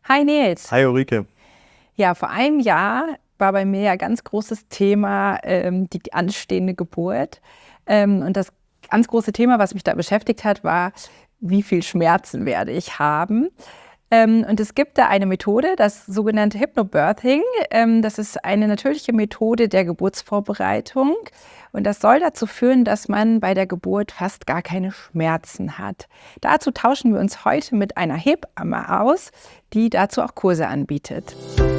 Hi Nils. Hi Ulrike. Ja, vor einem Jahr war bei mir ja ganz großes Thema die anstehende Geburt. Und das ganz große Thema, was mich da beschäftigt hat, war, wie viel Schmerzen werde ich haben? Und es gibt da eine Methode, das sogenannte Hypnobirthing. Das ist eine natürliche Methode der Geburtsvorbereitung. Und das soll dazu führen, dass man bei der Geburt fast gar keine Schmerzen hat. Dazu tauschen wir uns heute mit einer Hebamme aus, die dazu auch Kurse anbietet.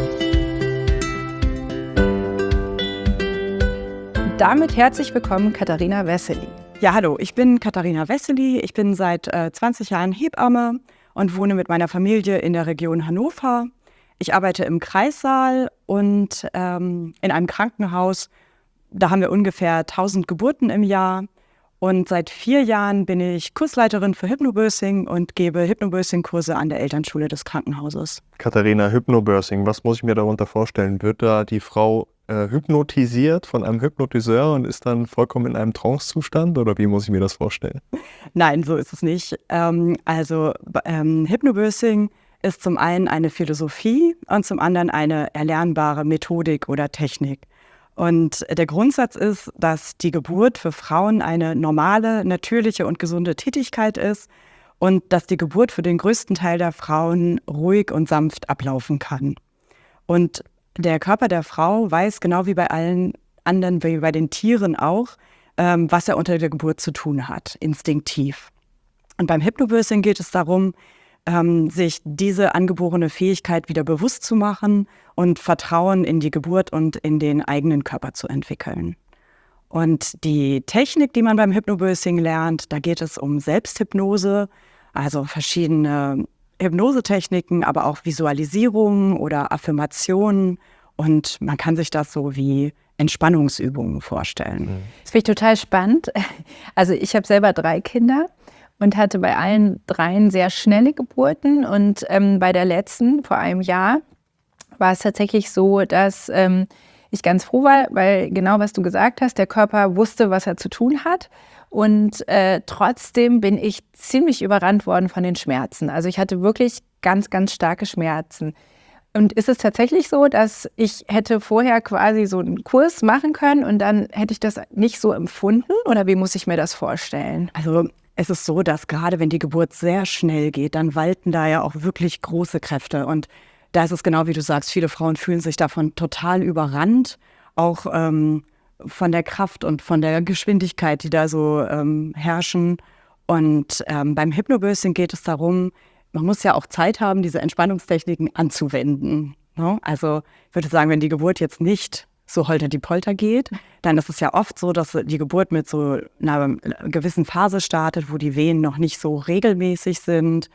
Und damit herzlich willkommen, Katharina Wessely. Ja, hallo, ich bin Katharina Wessely. Ich bin seit 20 Jahren Hebamme und wohne mit meiner Familie in der Region Hannover. Ich arbeite im Kreissaal und in einem Krankenhaus. Da haben wir ungefähr 1000 Geburten im Jahr. Und seit 4 Jahren bin ich Kursleiterin für Hypnobirthing und gebe Hypnobirthing-Kurse an der Elternschule des Krankenhauses. Katharina, Hypnobirthing, was muss ich mir darunter vorstellen? Wird da die Frau hypnotisiert von einem Hypnotiseur und ist dann vollkommen in einem Trancezustand oder wie muss ich mir das vorstellen? Nein, so ist es nicht. Hypnobirthing ist zum einen eine Philosophie und zum anderen eine erlernbare Methodik oder Technik. Und der Grundsatz ist, dass die Geburt für Frauen eine normale, natürliche und gesunde Tätigkeit ist und dass die Geburt für den größten Teil der Frauen ruhig und sanft ablaufen kann. Und der Körper der Frau weiß genau wie bei allen anderen, wie bei den Tieren auch, was er unter der Geburt zu tun hat, instinktiv. Und beim Hypnobirthing geht es darum, sich diese angeborene Fähigkeit wieder bewusst zu machen und Vertrauen in die Geburt und in den eigenen Körper zu entwickeln. Und die Technik, die man beim Hypnobirthing lernt, da geht es um Selbsthypnose, also verschiedene Hypnosetechniken, aber auch Visualisierungen oder Affirmationen. Und man kann sich das so wie Entspannungsübungen vorstellen. Das finde ich total spannend. Also ich habe selber 3 Kinder und hatte bei allen 3 sehr schnelle Geburten. Und bei der letzten, vor einem Jahr, war es tatsächlich so, dass ich ganz froh war, weil genau was du gesagt hast, der Körper wusste, was er zu tun hat. Und trotzdem bin ich ziemlich überrannt worden von den Schmerzen. Also ich hatte wirklich ganz, ganz starke Schmerzen. Und ist es tatsächlich so, dass ich hätte vorher quasi so einen Kurs machen können und dann hätte ich das nicht so empfunden? Oder wie muss ich mir das vorstellen? Also es ist so, dass gerade wenn die Geburt sehr schnell geht, dann walten da ja auch wirklich große Kräfte. Und da ist es genau wie du sagst, viele Frauen fühlen sich davon total überrannt, auch von der Kraft und von der Geschwindigkeit, die da so herrschen. Und beim Hypnobirthing geht es darum, man muss ja auch Zeit haben, diese Entspannungstechniken anzuwenden. Ne? Also ich würde sagen, wenn die Geburt jetzt nicht so holter-die-Polter geht, dann ist es ja oft so, dass die Geburt mit so einer gewissen Phase startet, wo die Wehen noch nicht so regelmäßig sind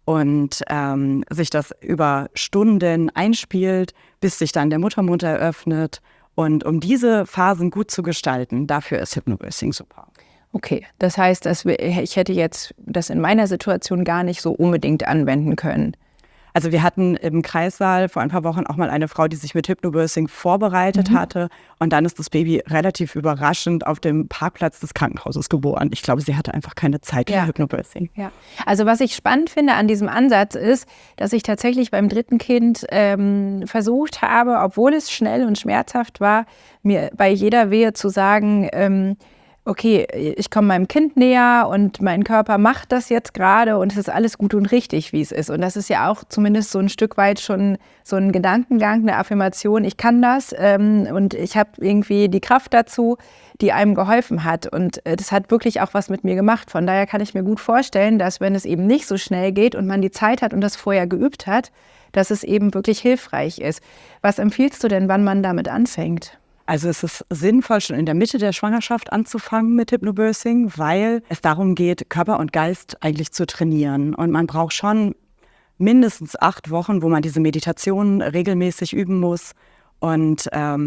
und sich das über Stunden einspielt, bis sich dann der Muttermund eröffnet. Und um diese Phasen gut zu gestalten, dafür ist Hypnobirthing super. Okay, das heißt, ich hätte jetzt das in meiner Situation gar nicht so unbedingt anwenden können. Also wir hatten im Kreissaal vor ein paar Wochen auch mal eine Frau, die sich mit Hypnobirthing vorbereitet hatte. Und dann ist das Baby relativ überraschend auf dem Parkplatz des Krankenhauses geboren. Ich glaube, sie hatte einfach keine Zeit für Hypnobirthing. Ja. Also was ich spannend finde an diesem Ansatz ist, dass ich tatsächlich beim 3. Kind versucht habe, obwohl es schnell und schmerzhaft war, mir bei jeder Wehe zu sagen, okay, ich komme meinem Kind näher und mein Körper macht das jetzt gerade und es ist alles gut und richtig, wie es ist. Und das ist ja auch zumindest so ein Stück weit schon so ein Gedankengang, eine Affirmation, ich kann das und ich habe irgendwie die Kraft dazu, die einem geholfen hat. Und das hat wirklich auch was mit mir gemacht. Von daher kann ich mir gut vorstellen, dass wenn es eben nicht so schnell geht und man die Zeit hat und das vorher geübt hat, dass es eben wirklich hilfreich ist. Was empfiehlst du denn, wann man damit anfängt? Also es ist sinnvoll, schon in der Mitte der Schwangerschaft anzufangen mit Hypnobirthing, weil es darum geht, Körper und Geist eigentlich zu trainieren. Und man braucht schon mindestens 8 Wochen, wo man diese Meditation regelmäßig üben muss und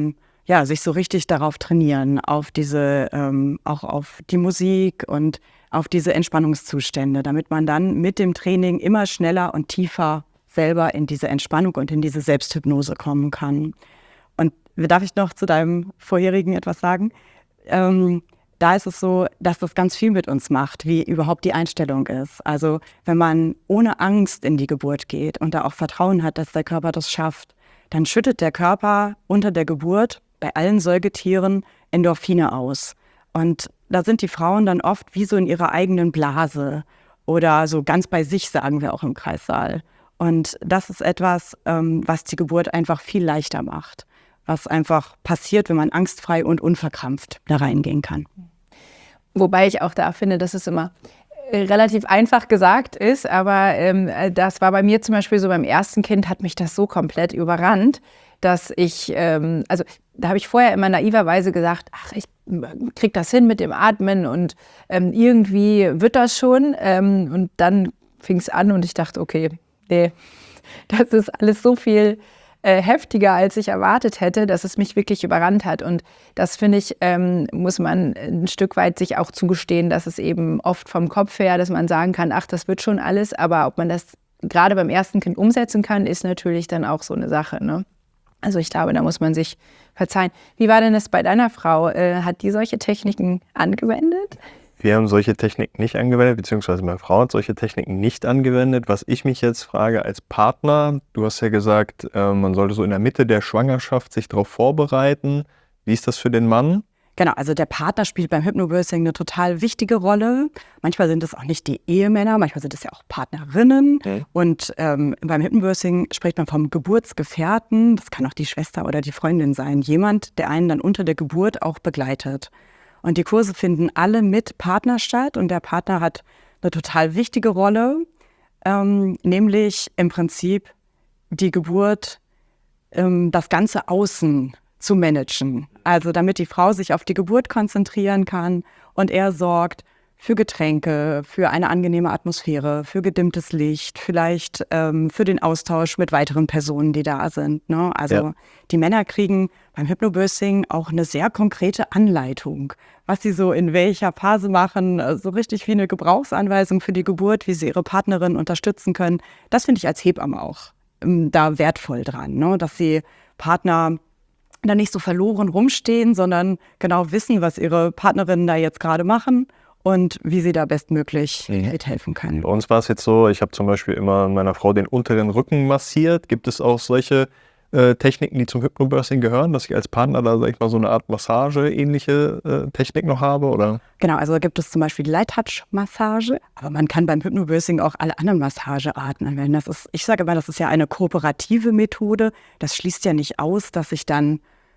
sich so richtig darauf trainieren, auf diese, auch auf die Musik und auf diese Entspannungszustände, damit man dann mit dem Training immer schneller und tiefer selber in diese Entspannung und in diese Selbsthypnose kommen kann. Und darf ich noch zu deinem vorherigen etwas sagen? da ist es so, dass das ganz viel mit uns macht, wie überhaupt die Einstellung ist. Also wenn man ohne Angst in die Geburt geht und da auch Vertrauen hat, dass der Körper das schafft, dann schüttet der Körper unter der Geburt bei allen Säugetieren Endorphine aus. Und da sind die Frauen dann oft wie so in ihrer eigenen Blase oder so ganz bei sich, sagen wir auch im Kreissaal. Und das ist etwas, was die Geburt einfach viel leichter macht, was einfach passiert, wenn man angstfrei und unverkrampft da reingehen kann. Wobei ich auch da finde, dass es immer relativ einfach gesagt ist, aber das war bei mir zum Beispiel so, beim ersten Kind hat mich das so komplett überrannt, dass ich, also da habe ich vorher immer naiverweise gesagt, ach, ich krieg das hin mit dem Atmen und irgendwie wird das schon. Und dann fing es an und ich dachte, okay, nee, das ist alles so viel heftiger, als ich erwartet hätte, dass es mich wirklich überrannt hat. Und das, finde ich, muss man ein Stück weit sich auch zugestehen, dass es eben oft vom Kopf her, dass man sagen kann, ach, das wird schon alles. Aber ob man das gerade beim ersten Kind umsetzen kann, ist natürlich dann auch so eine Sache, ne? Also ich glaube, da muss man sich verzeihen. Wie war denn das bei deiner Frau? Hat die solche Techniken angewendet? Wir haben solche Techniken nicht angewendet, beziehungsweise meine Frau hat solche Techniken nicht angewendet. Was ich mich jetzt frage als Partner, du hast ja gesagt, man sollte so in der Mitte der Schwangerschaft sich darauf vorbereiten. Wie ist das für den Mann? Genau, also der Partner spielt beim Hypnobirthing eine total wichtige Rolle. Manchmal sind es auch nicht die Ehemänner, manchmal sind es ja auch Partnerinnen. Okay. Und beim Hypnobirthing spricht man vom Geburtsgefährten. Das kann auch die Schwester oder die Freundin sein. Jemand, der einen dann unter der Geburt auch begleitet. Und die Kurse finden alle mit Partner statt. Und der Partner hat eine total wichtige Rolle, nämlich im Prinzip die Geburt, das ganze Außen zu managen. Also damit die Frau sich auf die Geburt konzentrieren kann und er sorgt für Getränke, für eine angenehme Atmosphäre, für gedimmtes Licht, vielleicht für den Austausch mit weiteren Personen, die da sind. Ne? Also Die Männer kriegen beim Hypnobirthing auch eine sehr konkrete Anleitung, was sie so in welcher Phase machen, so richtig wie eine Gebrauchsanweisung für die Geburt, wie sie ihre Partnerin unterstützen können. Das finde ich als Hebamme auch da wertvoll dran, ne? Dass sie Partner da nicht so verloren rumstehen, sondern genau wissen, was ihre Partnerinnen da jetzt gerade machen und wie sie da bestmöglich mithelfen können. Bei uns war es jetzt so, ich habe zum Beispiel immer meiner Frau den unteren Rücken massiert. Gibt es auch solche Techniken, die zum Hypnobirthing gehören, dass ich als Partner da, sag ich mal, so eine Art Massage-ähnliche Technik noch habe, oder? Genau, also gibt es zum Beispiel die Light-Touch-Massage, aber man kann beim Hypnobirthing auch alle anderen Massagearten anwenden. Ich sage immer, das ist ja eine kooperative Methode. Das schließt ja nicht aus, dass ich dann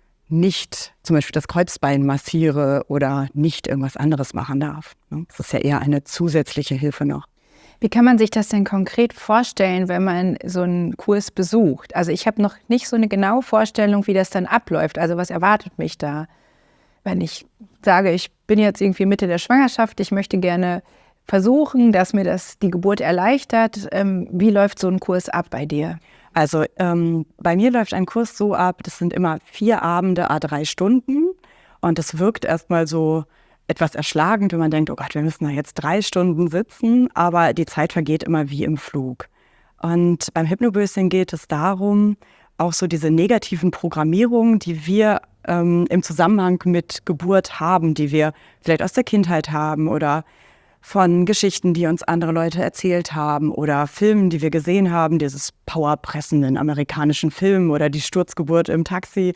nicht zum Beispiel das Kreuzbein massiere oder nicht irgendwas anderes machen darf. Das ist ja eher eine zusätzliche Hilfe noch. Wie kann man sich das denn konkret vorstellen, wenn man so einen Kurs besucht? Also ich habe noch nicht so eine genaue Vorstellung, wie das dann abläuft. Also was erwartet mich da, wenn ich sage, ich bin jetzt irgendwie Mitte der Schwangerschaft, ich möchte gerne versuchen, dass mir das die Geburt erleichtert. Wie läuft so ein Kurs ab bei dir? Also bei mir läuft ein Kurs so ab, das sind immer 4 Abende, 3 Stunden. Und das wirkt erstmal so etwas erschlagend, wenn man denkt, oh Gott, wir müssen da jetzt 3 Stunden sitzen, aber die Zeit vergeht immer wie im Flug. Und beim Hypnobirthing geht es darum, auch so diese negativen Programmierungen, die wir im Zusammenhang mit Geburt haben, die wir vielleicht aus der Kindheit haben oder von Geschichten, die uns andere Leute erzählt haben oder Filmen, die wir gesehen haben, dieses Powerpressen in amerikanischen Filmen oder die Sturzgeburt im Taxi.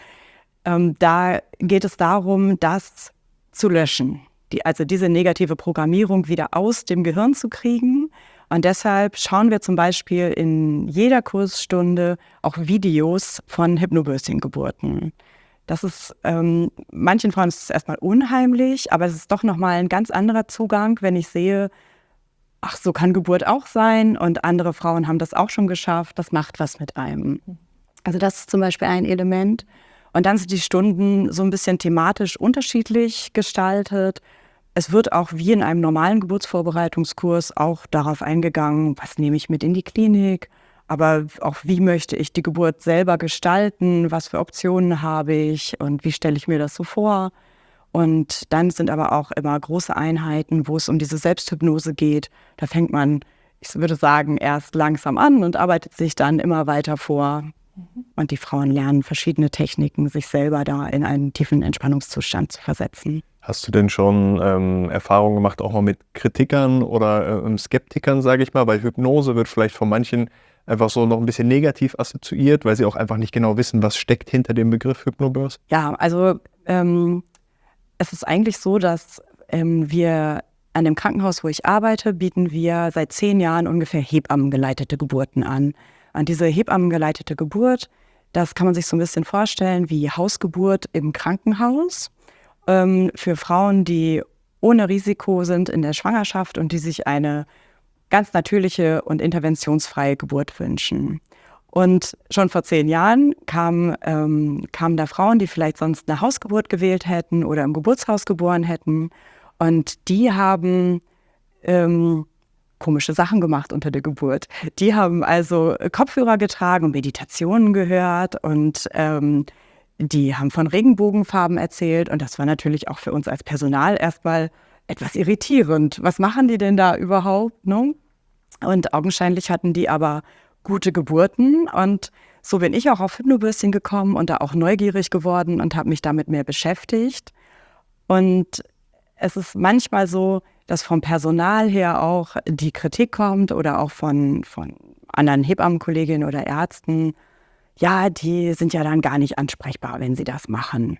Da geht es darum, das zu löschen, also diese negative Programmierung wieder aus dem Gehirn zu kriegen. Und deshalb schauen wir zum Beispiel in jeder Kursstunde auch Videos von Hypnobirthing-Geburten. Das ist, manchen Frauen ist es erstmal unheimlich, aber es ist doch nochmal ein ganz anderer Zugang, wenn ich sehe, ach, so kann Geburt auch sein und andere Frauen haben das auch schon geschafft, das macht was mit einem. Also das ist zum Beispiel ein Element. Und dann sind die Stunden so ein bisschen thematisch unterschiedlich gestaltet. Es wird auch wie in einem normalen Geburtsvorbereitungskurs auch darauf eingegangen, was nehme ich mit in die Klinik, aber auch wie möchte ich die Geburt selber gestalten, was für Optionen habe ich und wie stelle ich mir das so vor. Und dann sind aber auch immer große Einheiten, wo es um diese Selbsthypnose geht. Da fängt man, ich würde sagen, erst langsam an und arbeitet sich dann immer weiter vor. Und die Frauen lernen verschiedene Techniken, sich selber da in einen tiefen Entspannungszustand zu versetzen. Hast du denn schon Erfahrungen gemacht, auch mal mit Kritikern oder Skeptikern, sage ich mal? Weil Hypnose wird vielleicht von manchen einfach so noch ein bisschen negativ assoziiert, weil sie auch einfach nicht genau wissen, was steckt hinter dem Begriff Hypnobirth. Ja, also es ist eigentlich so, dass wir an dem Krankenhaus, wo ich arbeite, bieten wir seit 10 Jahren ungefähr hebammengeleitete Geburten an. Und diese hebammengeleitete Geburt, das kann man sich so ein bisschen vorstellen wie Hausgeburt im Krankenhaus. Für Frauen, die ohne Risiko sind in der Schwangerschaft und die sich eine ganz natürliche und interventionsfreie Geburt wünschen. Und schon vor 10 Jahren kamen da Frauen, die vielleicht sonst eine Hausgeburt gewählt hätten oder im Geburtshaus geboren hätten. Und die haben komische Sachen gemacht unter der Geburt. Die haben also Kopfhörer getragen und Meditationen gehört und die haben von Regenbogenfarben erzählt und das war natürlich auch für uns als Personal erstmal etwas irritierend. Was machen die denn da überhaupt? Ne? Und augenscheinlich hatten die aber gute Geburten und so bin ich auch auf Hypnobirthing gekommen und da auch neugierig geworden und habe mich damit mehr beschäftigt. Und es ist manchmal so, dass vom Personal her auch die Kritik kommt oder auch von anderen Hebammenkolleginnen oder Ärzten, ja, die sind ja dann gar nicht ansprechbar, wenn sie das machen.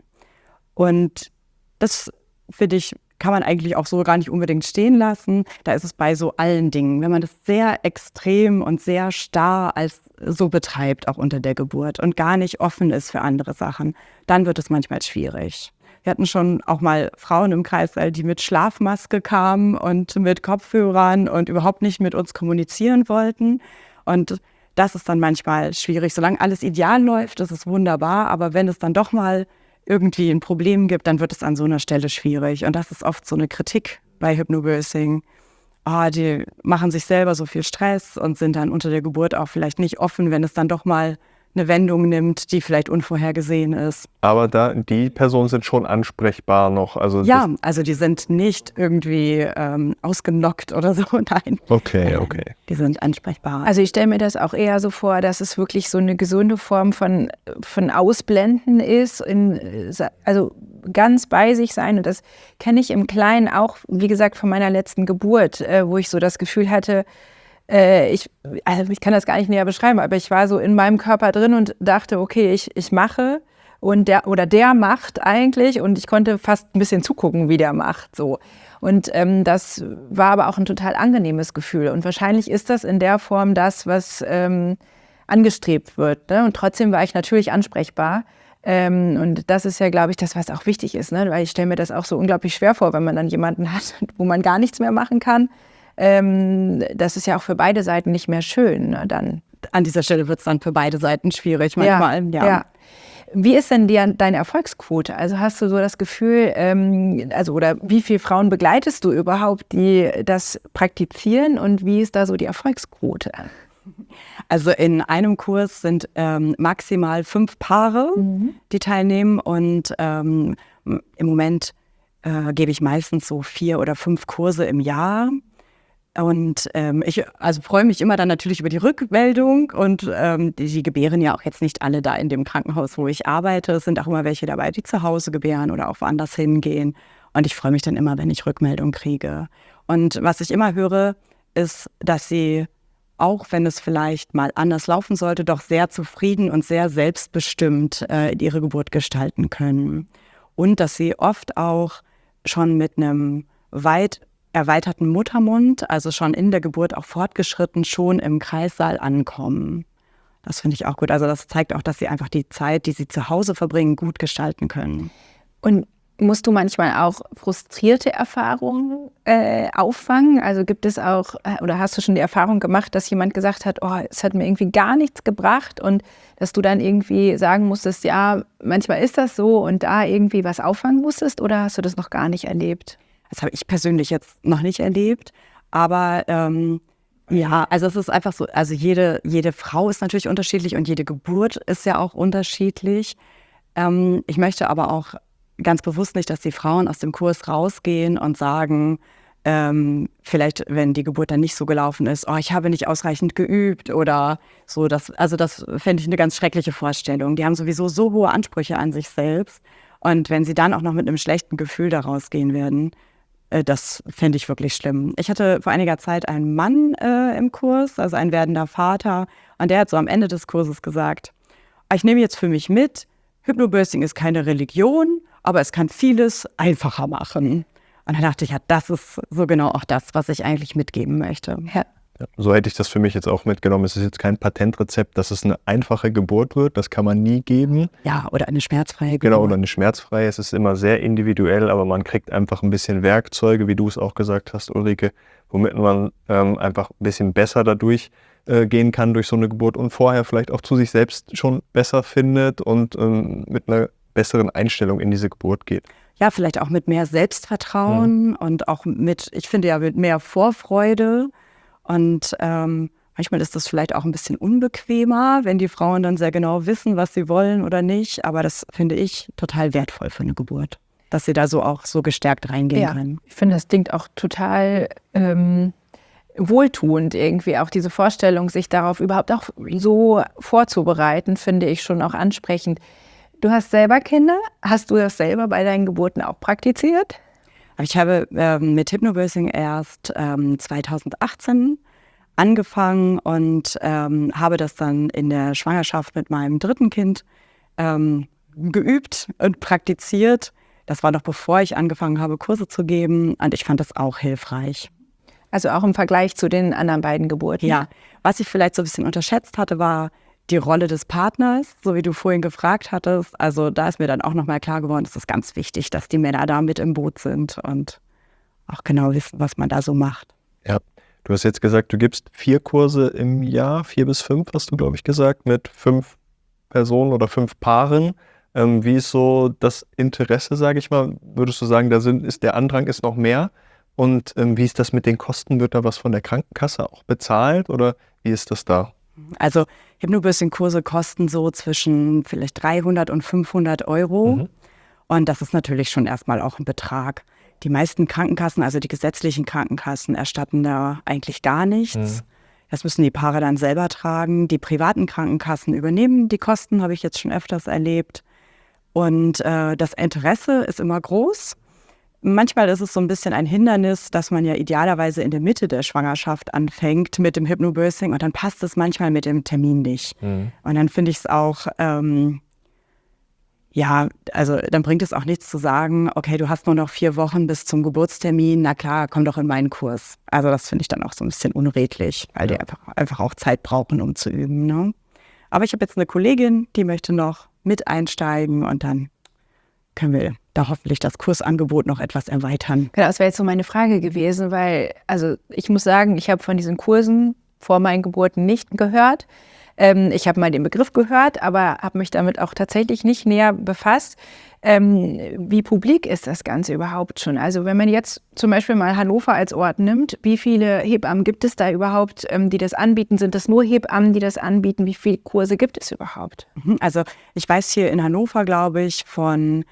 Und das, finde ich, kann man eigentlich auch so gar nicht unbedingt stehen lassen. Da ist es bei so allen Dingen. Wenn man das sehr extrem und sehr starr als so betreibt, auch unter der Geburt und gar nicht offen ist für andere Sachen, dann wird es manchmal schwierig. Wir hatten schon auch mal Frauen im Kreißsaal, die mit Schlafmaske kamen und mit Kopfhörern und überhaupt nicht mit uns kommunizieren wollten. Und das ist dann manchmal schwierig. Solange alles ideal läuft, ist es wunderbar. Aber wenn es dann doch mal irgendwie ein Problem gibt, dann wird es an so einer Stelle schwierig. Und das ist oft so eine Kritik bei Hypnobirthing. Die machen sich selber so viel Stress und sind dann unter der Geburt auch vielleicht nicht offen, wenn es dann doch mal eine Wendung nimmt, die vielleicht unvorhergesehen ist. Aber die Personen sind schon ansprechbar noch. Also ja, also die sind nicht irgendwie ausgenockt oder so, nein. Okay. Die sind ansprechbar. Also ich stelle mir das auch eher so vor, dass es wirklich so eine gesunde Form von Ausblenden ist, also ganz bei sich sein. Und das kenne ich im Kleinen auch, wie gesagt, von meiner letzten Geburt, wo ich so das Gefühl hatte, ich kann das gar nicht näher beschreiben, aber ich war so in meinem Körper drin und dachte, okay, ich mache und der macht eigentlich und ich konnte fast ein bisschen zugucken, wie der macht. So. Und das war aber auch ein total angenehmes Gefühl. Und wahrscheinlich ist das in der Form das, was angestrebt wird. Ne? Und trotzdem war ich natürlich ansprechbar. Und das ist ja, glaube ich, das, was auch wichtig ist. Ne? Weil ich stelle mir das auch so unglaublich schwer vor, wenn man dann jemanden hat, wo man gar nichts mehr machen kann. Das ist ja auch für beide Seiten nicht mehr schön. Ne, dann. An dieser Stelle wird es dann für beide Seiten schwierig manchmal. Ja. Wie ist denn deine Erfolgsquote? Also hast du so das Gefühl, oder wie viele Frauen begleitest du überhaupt, die das praktizieren und wie ist da so die Erfolgsquote? Also in einem Kurs sind maximal 5 Paare, die teilnehmen und im Moment gebe ich meistens so 4 oder 5 Kurse im Jahr. Und ich freue mich immer dann natürlich über die Rückmeldung und die gebären ja auch jetzt nicht alle da in dem Krankenhaus, wo ich arbeite. Es sind auch immer welche dabei, die zu Hause gebären oder auch woanders hingehen. Und ich freue mich dann immer, wenn ich Rückmeldung kriege. Und was ich immer höre, ist, dass sie, auch wenn es vielleicht mal anders laufen sollte, doch sehr zufrieden und sehr selbstbestimmt ihre Geburt gestalten können. Und dass sie oft auch schon mit einem weit erweiterten Muttermund, also schon in der Geburt auch fortgeschritten, schon im Kreissaal ankommen. Das finde ich auch gut. Also das zeigt auch, dass sie einfach die Zeit, die sie zu Hause verbringen, gut gestalten können. Und musst du manchmal auch frustrierte Erfahrungen auffangen? Also gibt es auch, oder hast du schon die Erfahrung gemacht, dass jemand gesagt hat, oh, es hat mir irgendwie gar nichts gebracht und dass du dann irgendwie sagen musstest, ja, manchmal ist das so und da irgendwie was auffangen musstest oder hast du das noch gar nicht erlebt? Das habe ich persönlich jetzt noch nicht erlebt, aber also es ist einfach so, also jede Frau ist natürlich unterschiedlich und jede Geburt ist ja auch unterschiedlich. Ich möchte aber auch ganz bewusst nicht, dass die Frauen aus dem Kurs rausgehen und sagen, Vielleicht, wenn die Geburt dann nicht so gelaufen ist, oh, ich habe nicht ausreichend geübt oder so. Das fände ich eine ganz schreckliche Vorstellung. Die haben sowieso so hohe Ansprüche an sich selbst. Und wenn sie dann auch noch mit einem schlechten Gefühl daraus gehen werden, das fände ich wirklich schlimm. Ich hatte vor einiger Zeit einen Mann im Kurs, also ein werdender Vater, und der hat so am Ende des Kurses gesagt, ich nehme jetzt für mich mit, Hypnobirthing ist keine Religion, aber es kann vieles einfacher machen. Und dann dachte ich, ja, das ist so genau auch das, was ich eigentlich mitgeben möchte. Ja. Ja, so hätte ich das für mich jetzt auch mitgenommen. Es ist jetzt kein Patentrezept, dass es eine einfache Geburt wird. Das kann man nie geben. Ja, oder eine schmerzfreie Geburt. Genau, oder eine schmerzfreie. Es ist immer sehr individuell, aber man kriegt einfach ein bisschen Werkzeuge, wie du es auch gesagt hast, Ulrike, womit man einfach ein bisschen besser dadurch gehen kann durch so eine Geburt und vorher vielleicht auch zu sich selbst schon besser findet und mit einer besseren Einstellung in diese Geburt geht. Ja, vielleicht auch mit mehr Selbstvertrauen und auch ich finde ja, mit mehr Vorfreude. Und manchmal ist das vielleicht auch ein bisschen unbequemer, wenn die Frauen dann sehr genau wissen, was sie wollen oder nicht. Aber das finde ich total wertvoll für eine Geburt, dass sie da so auch so gestärkt reingehen können. Ich finde, das klingt auch total wohltuend irgendwie. Auch diese Vorstellung, sich darauf überhaupt auch so vorzubereiten, finde ich schon auch ansprechend. Du hast selber Kinder. Hast du das selber bei deinen Geburten auch praktiziert? Ich habe mit Hypnobirthing erst 2018 angefangen und habe das dann in der Schwangerschaft mit meinem dritten Kind geübt und praktiziert. Das war noch bevor ich angefangen habe, Kurse zu geben, und ich fand das auch hilfreich. Also auch im Vergleich zu den anderen beiden Geburten? Ja, was ich vielleicht so ein bisschen unterschätzt hatte, war die Rolle des Partners, so wie du vorhin gefragt hattest. Also da ist mir dann auch nochmal klar geworden, es ist ganz wichtig, dass die Männer da mit im Boot sind und auch genau wissen, was man da so macht. Ja, du hast jetzt gesagt, du gibst 4 Kurse im Jahr, 4 bis 5 hast du, glaube ich, gesagt, mit 5 Personen oder 5 Paaren. Wie ist so das Interesse, sage ich mal? Würdest du sagen, der Andrang ist noch mehr? Und wie ist das mit den Kosten? Wird da was von der Krankenkasse auch bezahlt oder wie ist das da? Also Hypnobirthing-Kurse kosten so zwischen vielleicht 300 und 500 Euro. Und das ist natürlich schon erstmal auch ein Betrag. Die meisten Krankenkassen, also die gesetzlichen Krankenkassen, erstatten da eigentlich gar nichts. Das müssen die Paare dann selber tragen. Die privaten Krankenkassen übernehmen die Kosten, habe ich jetzt schon öfters erlebt. Und das Interesse ist immer groß. Manchmal ist es so ein bisschen ein Hindernis, dass man ja idealerweise in der Mitte der Schwangerschaft anfängt mit dem Hypnobirthing und dann passt es manchmal mit dem Termin nicht. Und dann finde ich es auch, also dann bringt es auch nichts zu sagen, okay, du hast nur noch 4 Wochen bis zum Geburtstermin, na klar, komm doch in meinen Kurs. Also das finde ich dann auch so ein bisschen unredlich, weil die einfach auch Zeit brauchen, um zu üben. Ne? Aber ich habe jetzt eine Kollegin, die möchte noch mit einsteigen und dann können wir da hoffentlich das Kursangebot noch etwas erweitern. Genau, das wäre jetzt so meine Frage gewesen, weil, also ich muss sagen, ich habe von diesen Kursen vor meinen Geburten nicht gehört. Ich habe mal den Begriff gehört, aber habe mich damit auch tatsächlich nicht näher befasst. Wie publik ist das Ganze überhaupt schon? Also wenn man jetzt zum Beispiel mal Hannover als Ort nimmt, wie viele Hebammen gibt es da überhaupt, die das anbieten? Sind das nur Hebammen, die das anbieten? Wie viele Kurse gibt es überhaupt? Also ich weiß hier in Hannover, glaube ich, von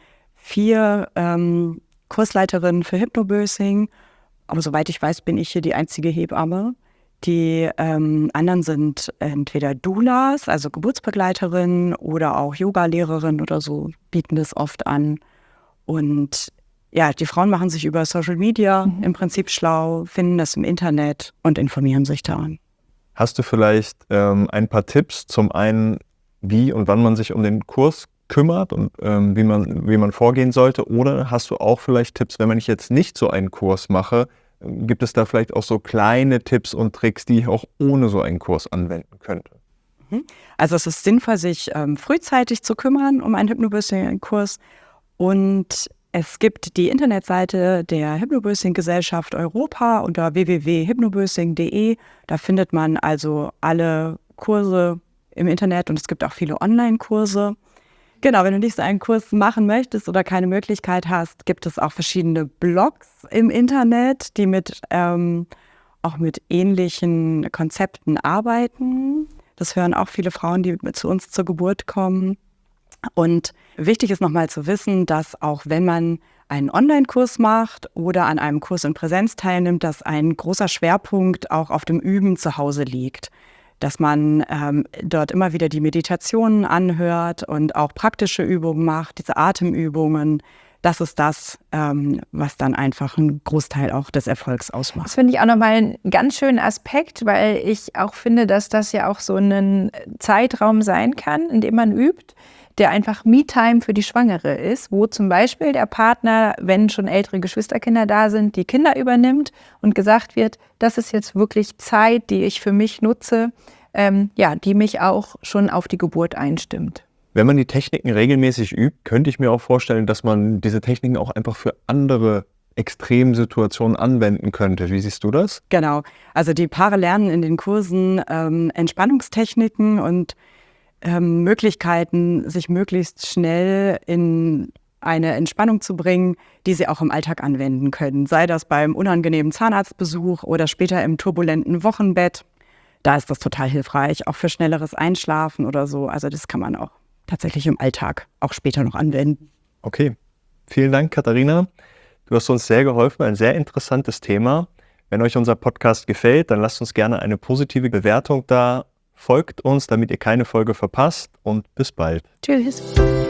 4 Kursleiterinnen für Hypnobirthing. Aber soweit ich weiß, bin ich hier die einzige Hebamme. Die anderen sind entweder Doulas, also Geburtsbegleiterinnen, oder auch Yoga-Lehrerinnen oder so, bieten das oft an. Und ja, die Frauen machen sich über Social Media im Prinzip schlau, finden das im Internet und informieren sich daran. Hast du vielleicht ein paar Tipps, zum einen, wie und wann man sich um den Kurs kümmert und wie man vorgehen sollte? Oder hast du auch vielleicht Tipps, wenn man jetzt nicht so einen Kurs mache, gibt es da vielleicht auch so kleine Tipps und Tricks, die ich auch ohne so einen Kurs anwenden könnte? Also es ist sinnvoll, sich frühzeitig zu kümmern um einen Hypnobirthing-Kurs. Und es gibt die Internetseite der Hypnobirthing-Gesellschaft Europa unter www.hypnobirthing.de. Da findet man also alle Kurse im Internet und es gibt auch viele Online-Kurse. Genau, wenn du nicht so einen Kurs machen möchtest oder keine Möglichkeit hast, gibt es auch verschiedene Blogs im Internet, die auch mit ähnlichen Konzepten arbeiten. Das hören auch viele Frauen, die zu uns zur Geburt kommen. Und wichtig ist nochmal zu wissen, dass auch wenn man einen Online-Kurs macht oder an einem Kurs in Präsenz teilnimmt, dass ein großer Schwerpunkt auch auf dem Üben zu Hause liegt. Dass man dort immer wieder die Meditationen anhört und auch praktische Übungen macht, diese Atemübungen. Das ist das, was dann einfach einen Großteil auch des Erfolgs ausmacht. Das finde ich auch nochmal einen ganz schönen Aspekt, weil ich auch finde, dass das ja auch so ein Zeitraum sein kann, in dem man übt, der einfach Me-Time für die Schwangere ist, wo zum Beispiel der Partner, wenn schon ältere Geschwisterkinder da sind, die Kinder übernimmt und gesagt wird, das ist jetzt wirklich Zeit, die ich für mich nutze, die mich auch schon auf die Geburt einstimmt. Wenn man die Techniken regelmäßig übt, könnte ich mir auch vorstellen, dass man diese Techniken auch einfach für andere Extremsituationen anwenden könnte. Wie siehst du das? Genau. Also die Paare lernen in den Kursen Entspannungstechniken und Möglichkeiten, sich möglichst schnell in eine Entspannung zu bringen, die sie auch im Alltag anwenden können. Sei das beim unangenehmen Zahnarztbesuch oder später im turbulenten Wochenbett. Da ist das total hilfreich, auch für schnelleres Einschlafen oder so. Also das kann man auch tatsächlich im Alltag auch später noch anwenden. Okay, vielen Dank, Katharina. Du hast uns sehr geholfen, ein sehr interessantes Thema. Wenn euch unser Podcast gefällt, dann lasst uns gerne eine positive Bewertung da. Folgt uns, damit ihr keine Folge verpasst und bis bald. Tschüss.